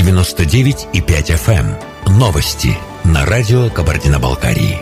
99,5 FM. Новости на радио Кабардино-Балкарии.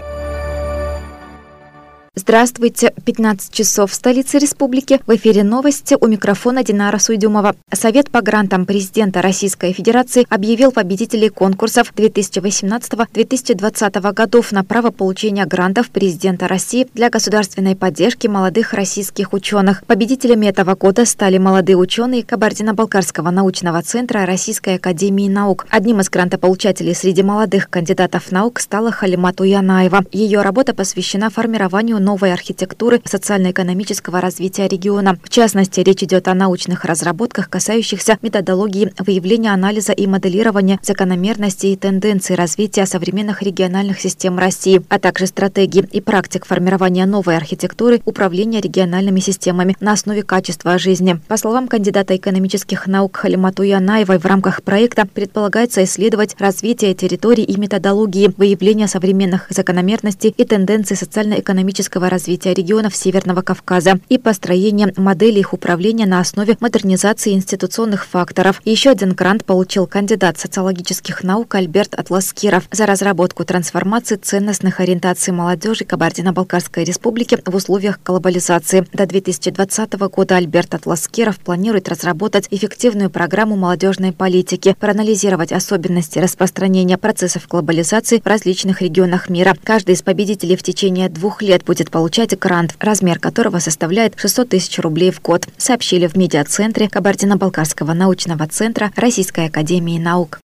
Здравствуйте. 15 часов в столице республики. В эфире новости. У микрофона Динара Суйдюмова. Совет по грантам президента Российской Федерации объявил победителей конкурсов 2018-2020 годов на право получения грантов президента России для государственной поддержки молодых российских ученых. Победителями этого года стали молодые ученые Кабардино-Балкарского научного центра Российской академии наук. Одним из грантополучателей среди молодых кандидатов наук стала Халимат Уянаева. Ее работа посвящена формированию новой архитектуры социально-экономического развития региона. В частности, речь идет о научных разработках, касающихся методологии выявления, анализа и моделирования закономерностей и тенденций развития современных региональных систем России, а также стратегий и практик формирования новой архитектуры управления региональными системами на основе качества жизни. По словам кандидата экономических наук Халимат Уянаевой, в рамках проекта предполагается исследовать развитие территорий и методологии выявления современных закономерностей и тенденций социально-экономического развития регионов Северного Кавказа и построение моделей их управления на основе модернизации институционных факторов. Еще один грант получил кандидат социологических наук Альберт Атласкиров за разработку трансформации ценностных ориентаций молодежи Кабардино-Балкарской республики в условиях глобализации. До 2020 года Альберт Атласкиров планирует разработать эффективную программу молодежной политики, проанализировать особенности распространения процессов глобализации в различных регионах мира. Каждый из победителей в течение 2 лет будет получать грант, размер которого составляет 600 тысяч рублей в год, сообщили в медиацентре Кабардино-Балкарского научного центра Российской академии наук.